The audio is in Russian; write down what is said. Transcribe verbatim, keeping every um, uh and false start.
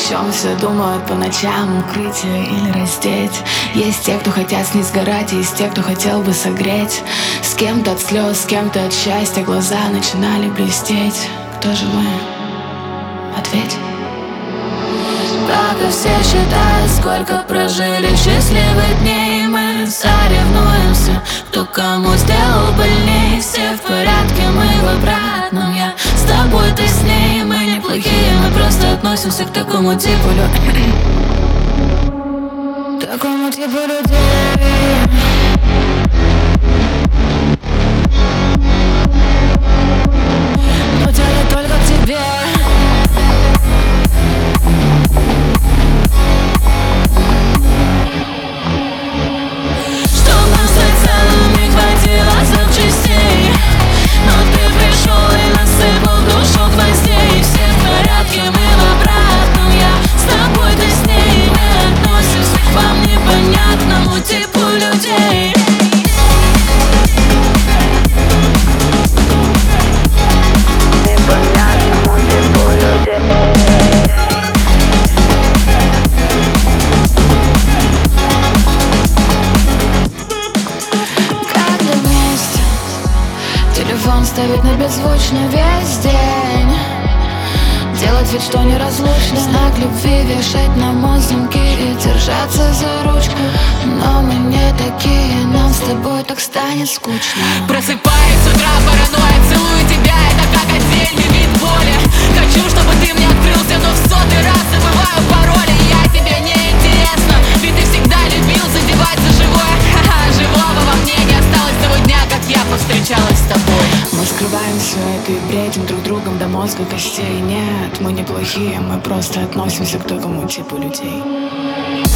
чем все думают по ночам, укрытие или раздеть. Есть те, кто хотят с ней сгорать, есть те, кто хотел бы согреть. С кем-то от слез, с кем-то от счастья глаза начинали блестеть. Кто же мы? Ответь. Пока все считают, сколько прожили счастливых дней, мы соревнуемся, кто кому сделал больней. Все в порядке, мы в обратном, я с тобой, ты с ней. Мы неплохие, мы просто относимся к такому типу людей. Такому типу людей. Но дело только к тебе. Ставить на беззвучно весь день, делать вид, что неразлучно, знак любви вешать на мой замки и держаться за ручку. Но мы не такие, нам с тобой так станет скучно. Просыпаюсь с утра, паранойя, целую тебя, это как отдельный вид боли. Хочу, чтобы ты мне открылся, но в сотый раз забываю пароли. Я тебе не интересна, ведь ты всегда любил задевать за живое. Ха-ха, живого во мне не осталось того дня, как я повстречалась с тобой. Мы скрываем все это и бредим друг другом до мозга костей. Нет, мы неплохие, мы просто относимся к такому типу людей.